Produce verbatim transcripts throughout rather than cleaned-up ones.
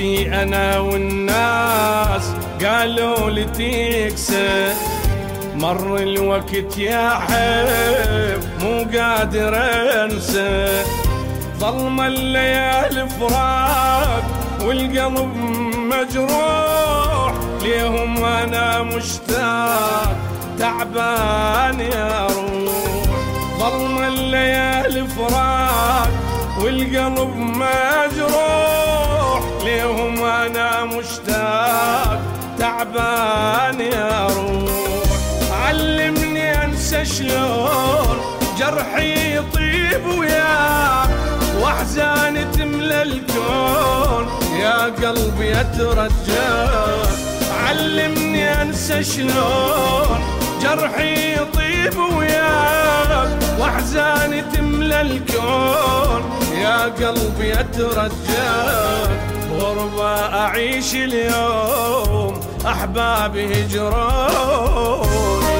ودي أنا والناس قالوا لي تكسر، مر الوقت يا حب مو قادر أنسى، ظلم الليالي فراق والقلب مجروح، ليهم أنا مشتاق تعبان يا روح، ظلم الليالي فراق والقلب مجروح، ليهم أنا مشتاق تعبان يا روح. علمني أنسى شلون جرحي يطيب وياك، واحزاني تملى الكون يا قلبي اترجاك. علمني انسى شلون جرحي يطيب وياك، واحزاني تملى الكون يا قلبي اترجاك. غربة اعيش اليوم احبابي هجروني،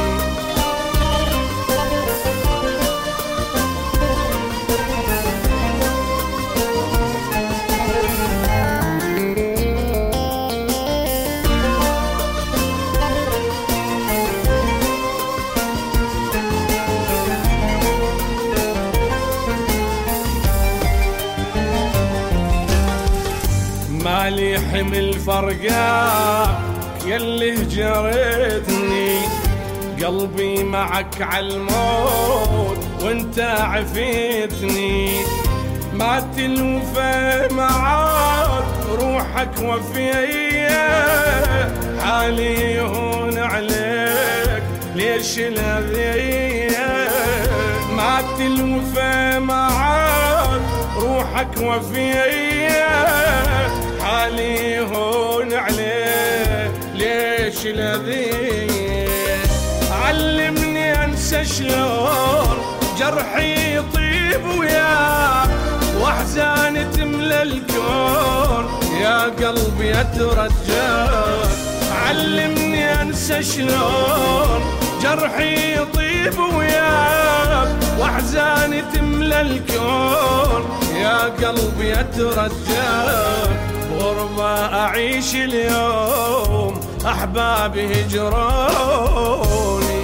مالي حمل فرقاك يلي هجرتني، قلبي معك عالموت وانت عفيتني، مات الوفا معاك روحك وفيا، حالي يهون عليك ليش الأذية، مات الوفا معاك روحك وفيا، حالي يهون عليه ليش الأذية. علمني أنسى شلون جرحي يطيب وياك، واحزاني تملى الكون يا قلبي اترجاك. علمني أنسى شلون جرحي يطيب وياك، واحزاني تملى الكون يا قلبي اترجاك. غربة اعيش اليوم احبابي هجروني.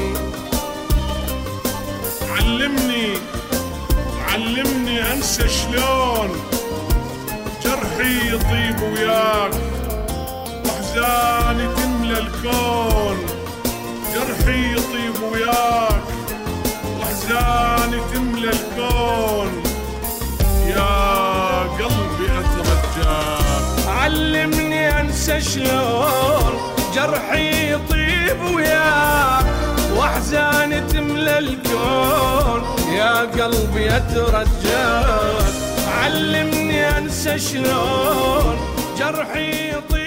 علمني علمني انسى شلون جرحي يطيب وياك، واحزاني تملى الكون، جرحي يطيب وياك، واحزاني تملى الكون يا قلبي اترجاك. علمني انسى شلون جرحي يطيب وياك، واحزاني تملى الكون يا قلبي اترجاك. علمني انسى شلون جرحي يطيب